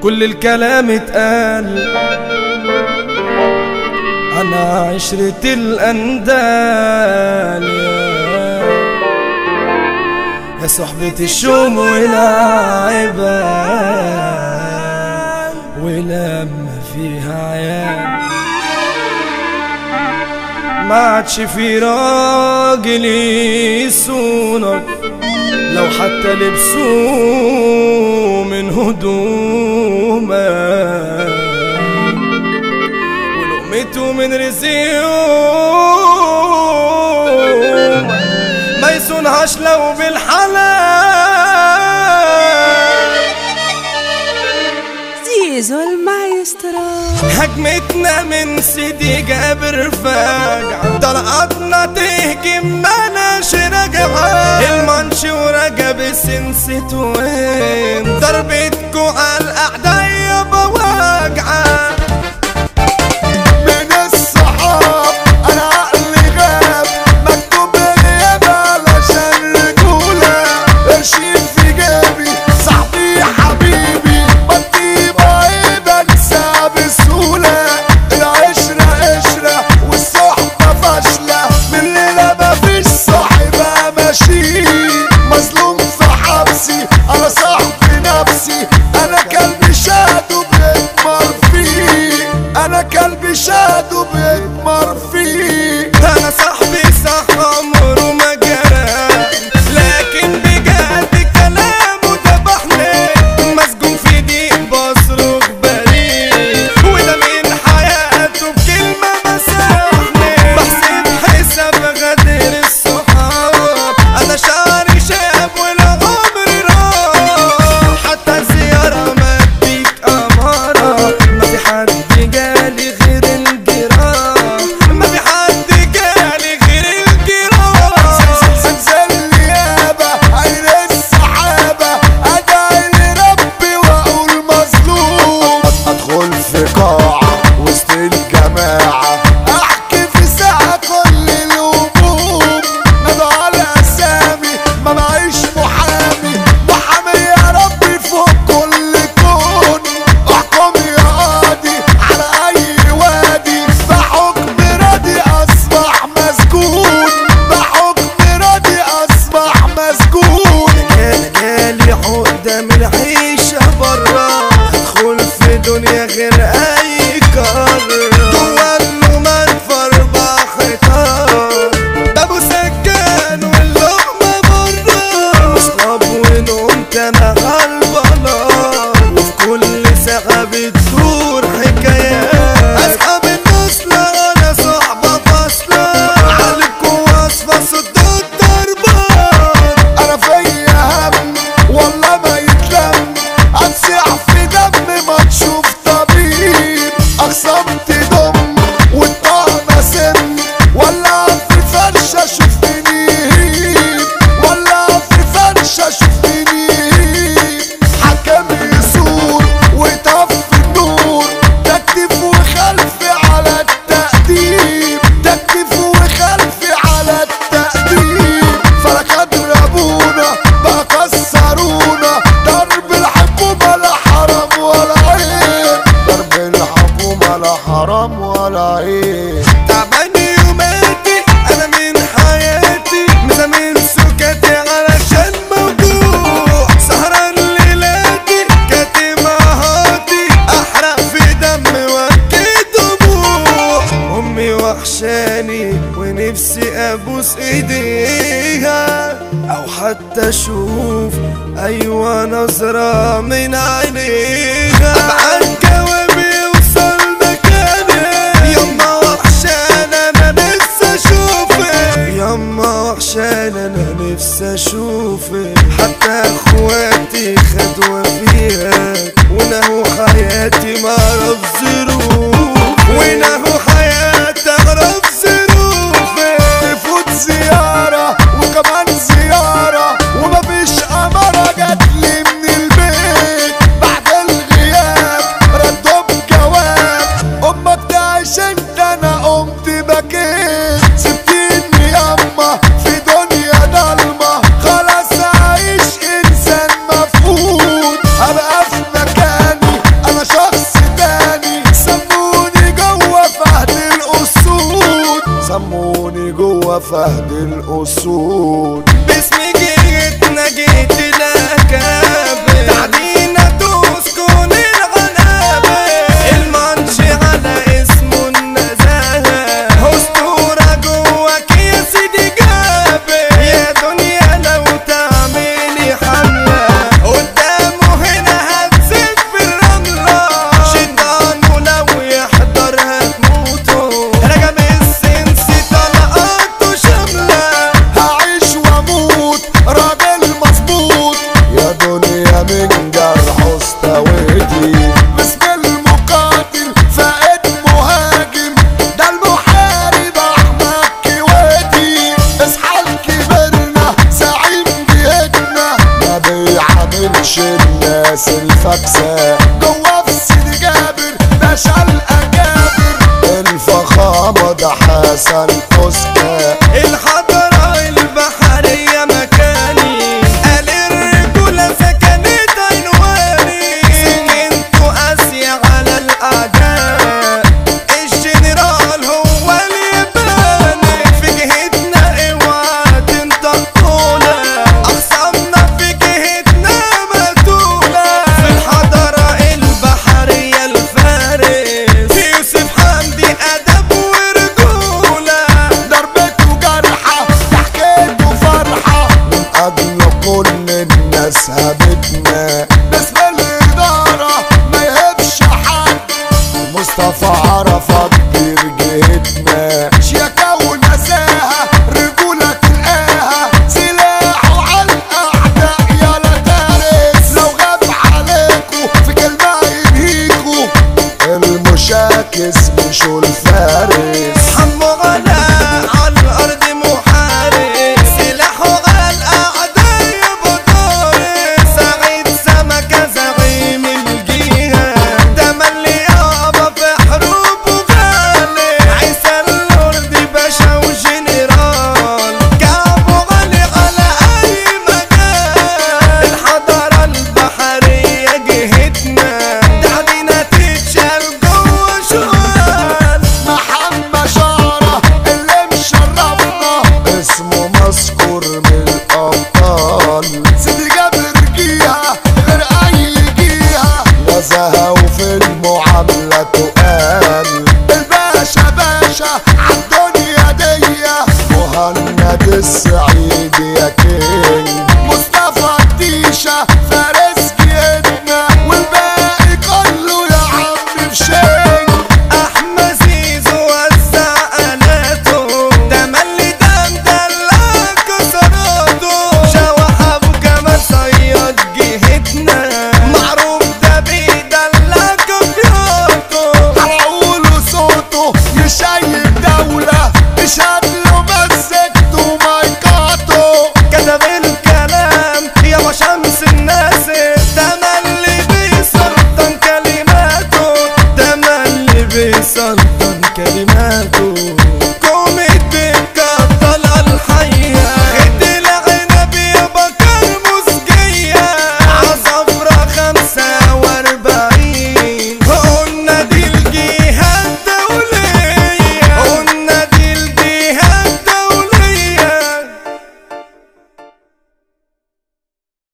كل الكلام اتقال، أنا عشرة الأندال يا صحبة الشوم والعبال، ولما فيها عيال ما عادش في راجل يصونك لو حتى لبسوه من هدومك، ولقمته من رزقهم ما يصونهاش لو بالحلال. زيزو المايسترو هجمتنا من سيدي جابر فاجعة، طلقاتنا تهجم مالهاش رجعة، المانش ورجب السنسة وين ضربتكو على الأعداء يابا واجعة. من الصحاب أنا عقلي غاب، مكتوب غياب علشان رجولة، قرشين في جيبي صاحبي حبيبي، بدي بعيد أنسى بسهولة، العشرة قشرة والصحبة فاشلة، من الليلة مفيش صاحبة ماشي، مظلوم في حبسي أنا صاحبي نفسي، أنا كلبي شادو بيتمر فيه، أنا كلبي شادو بيتمر فيه. أنا صاحبي صح عمره ما جرى، لكن بجد كلامه دبحني، مسجون في ضيق بصرخ بريء، وده من حياته بكلمة مسحني، بحسب حساب غدر الصحاب، أنا شعري شاب والعمر راح، حتى الزيارة ما اديك أمارة، ما في حد جالي غير الجراح، ما في حد جالي غير الجراح. زلزال اليابة عين السحابة، أدعي لربي وأقول مظلوم، أدخل في قاعة وسط الجماعة، أحكي في ساعة كل الهموم، نضع على أسامي ما معيش محامي، محامي يا ربي فوق كل كون، احكم يا قاضي على أي وادي، بحكم راضي أصبح مسجون، بحكم راضي أصبح مسجون. جالي عقدة من العيشة برا، ادخل في دنيا غير اي كرة، جوا المنفر بحيطان، بابو سكان واللقمة برا، مصلب ونقمت انا عالبلاط، وفي كل ساعة بتدور حكايات، اصحاب النصلة انا صحبة فاصلة، عليكوا وصفة صدوا الضربات. أنا فيا هم والله ما يتلم، أنسع في دم ما تشوف طبيب، أقسمت دم والطعنة سم، ولا في فرشة شوفني هيب، ولا في فرشة شوفني هيب، حكم يسور ويطفي النور، تكتيف وخلفي على التقديم، تكتيف وخلفي على التقديم، فلك ضربونا بقى كسرونا، ضرب الحكومة لا حرام ولا عيب، ضرب الحكومة لا حرام ولا عيب. تعبان يوماتي انا من حياتي، مزامين سكاتي علشان موجوع، سهران ليلاتي كاتم هاتي، احرق في دم واكيد دموع، امي وحشاني ونفسي ابوس ايديها، او حتى اشوف ايوه نظرة من عينيها، ابعت جوابي يوصل مكاني، يما وحشان انا نفسي اشوفك، يما وحشان انا نفسي اشوفك، حتى اخواتي خدوا فيها، ونهوا حياتي ما اعرف ظروف، ونهوا حياتي اعرف ظروفك، تفوت زيارة وكمان زيارة، ومفيش أمارة جاتلي من البيت، بعد الغياب ردوا بجواب، أمك تعيش انت أنا قمت بكيت، سبتيني ياما في دنيا ضلمة، خلاص أعيش إنسان مفقود، أبقى في مكاني الناس الفاكسة جوا في سيدي جابر باشا الأكابر الفخامة ده حسن فسكة الحضرة البحرية مكاني قال الرجولة سكنت عنواني سكنتوا قاسية على الأعداء الجنرال هو الياباني في جهتنا اوعى تنطقونا أخصامنا في جهتنا مقتولة في الحضرة البحرية الفارس يوسف حمدي أدب ورجولة ضربته جرحة ضحكته فرحة من أجل كل الناس هبتنا باسم الإدارة ما يهبش حد مصطفى عرفة كبير جهتنا